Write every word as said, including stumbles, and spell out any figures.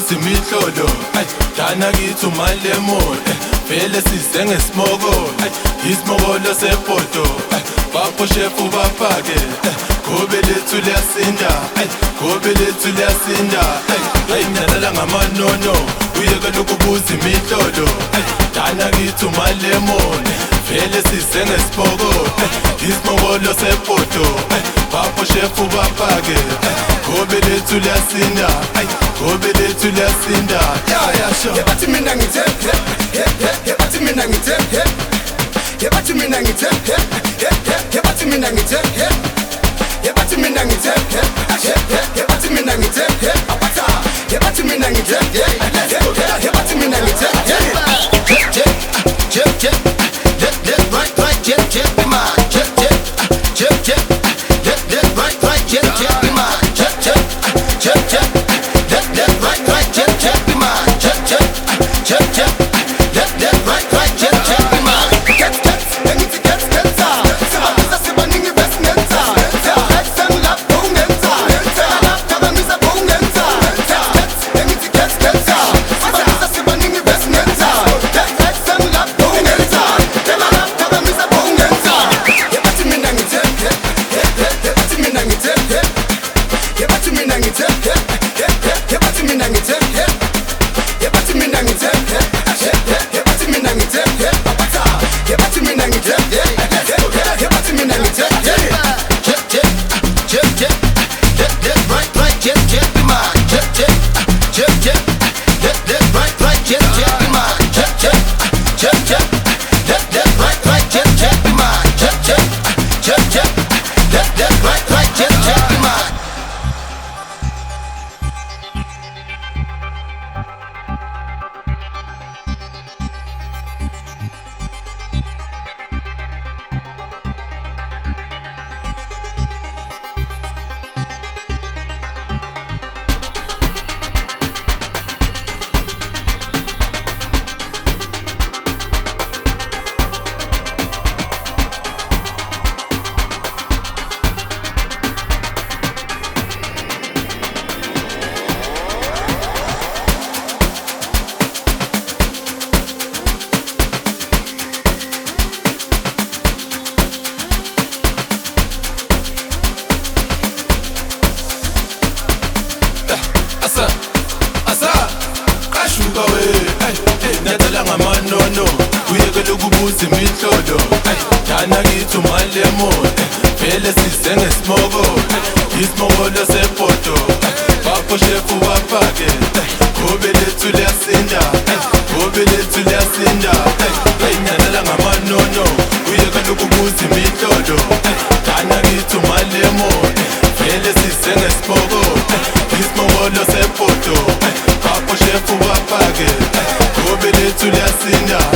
kubuza imihlolo dana kithi umalemon vele size ngesimoko isimokolo sepoto bapho shefu baphake gobe lethu liyasinda gobe lethu liyasinda ayinyalela ngamanono uyeke lokubuza imihlolo dana kithi umalemon vele size ngesimoko isimokolo sepoto bapho shefu baphake gobe lethu liyasinda gobe lethu liyasinda yebathi mina ngithe yebathi mina ngithe yebathi mina ngithe yebathi mina ngithe yebathi mina ngithe yebathi mina ngithe apatha yebathi mina ngithe yebathi mina ngithe chep chep let let right right chep chep be my chep chep chep chep let let right right chep chep be my chep chep chep chep let let right right chep chep be my chep chep chep chep let let right right chep chep be my get get engithi get get sabasa sebaningi besinenza ayisengilapha ungenza lapha kabangisa ungenza engithi get get sabasa sebaningi besinenza ayisengilapha ungenza lapha kabangisa ungenza yebathi mina ngithe yebathi mina ngithe yebathi mina ngithe yebathi mina ngithe yebathi mina ngithe yebathi mina ngithe apatha yebathi mina ngithe yebathi mina ngithe chep chep chep chep let let right right chep chep be my chep chep chep chep let let right right chep chep be my chep chep chep chep let let right right chep chep be my chep chep chep chep let let right right chep chep be my ngamanono uyeke lokubuza imihlolo dana kithi umalemon vele size ngesimoko isimokolo sepoto bapho shefu baphake gobe lethu liyasinda gobe lethu liyasinda ayinyalela ngamanono uyeke lokubuza imihlolo dana kithi umalemon vele size ngesimoko isimokolo sepoto bapho shefu baphake gobe lethu liyasinda